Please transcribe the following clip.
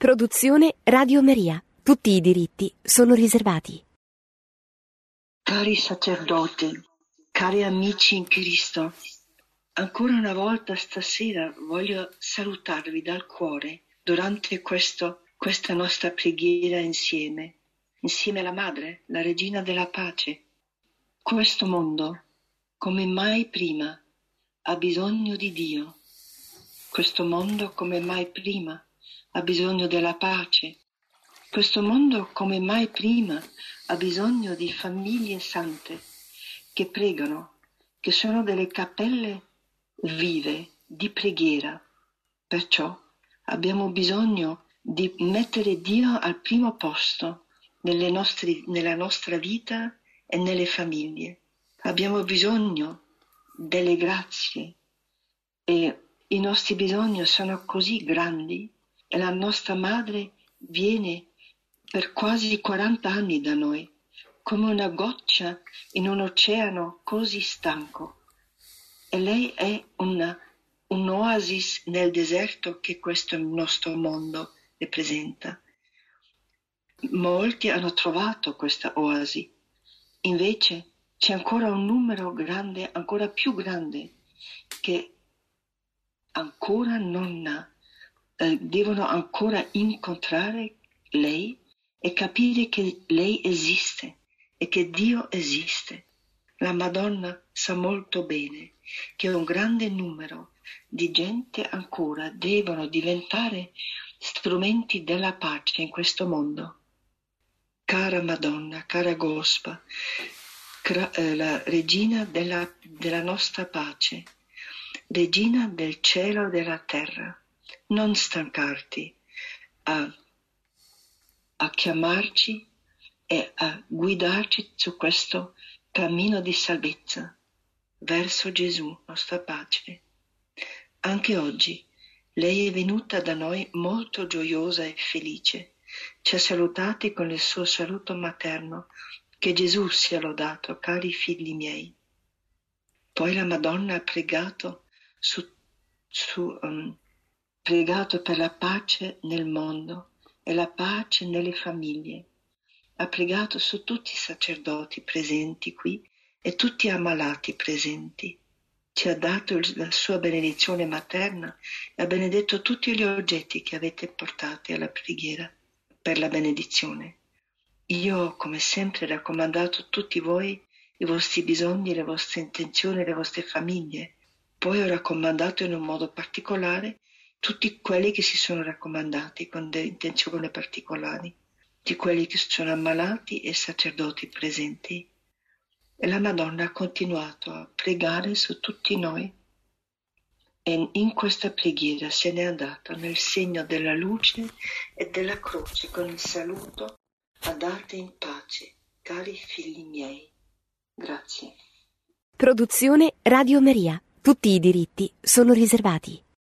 Produzione Radio Maria. Tutti i diritti sono riservati. Cari sacerdoti, cari amici in Cristo, ancora una volta stasera voglio salutarvi dal cuore durante questa nostra preghiera insieme alla Madre, la Regina della Pace. Questo mondo, come mai prima, ha bisogno di Dio. Questo mondo, come mai prima, ha bisogno della pace. Questo mondo, come mai prima, ha bisogno di famiglie sante che pregano, che sono delle cappelle vive di preghiera. Perciò abbiamo bisogno di mettere Dio al primo posto nella nostra vita e nelle famiglie. Abbiamo bisogno delle grazie e i nostri bisogni sono così grandi e la nostra Madre viene per quasi 40 anni da noi, come una goccia in un oceano così stanco. E lei è un'oasi nel deserto che questo nostro mondo rappresenta. Molti hanno trovato questa oasi, invece c'è ancora un numero grande, ancora più grande, che ancora devono ancora incontrare lei e capire che lei esiste e che Dio esiste. La Madonna sa molto bene che un grande numero di gente ancora devono diventare strumenti della pace in questo mondo. Cara Madonna, cara Gospa, la Regina della nostra pace, Regina del cielo e della terra, non stancarti a chiamarci e a guidarci su questo cammino di salvezza verso Gesù, nostra pace. Anche oggi lei è venuta da noi molto gioiosa e felice. Ci ha salutati con il suo saluto materno. Che Gesù sia lodato, cari figli miei. Poi la Madonna ha pregato pregato per la pace nel mondo e la pace nelle famiglie. Ha pregato su tutti i sacerdoti presenti qui e tutti gli ammalati presenti. Ci ha dato la sua benedizione materna e ha benedetto tutti gli oggetti che avete portati alla preghiera per la benedizione. Io ho come sempre raccomandato a tutti voi i vostri bisogni, le vostre intenzioni, le vostre famiglie. Poi ho raccomandato in un modo particolare tutti quelli che si sono raccomandati con delle intenzioni particolari, di quelli che sono ammalati e sacerdoti presenti. E la Madonna ha continuato a pregare su tutti noi e in questa preghiera se n'è andata nel segno della luce e della croce con il saluto: andate in pace, cari figli miei. Grazie. Produzione Radio Maria. Tutti i diritti sono riservati.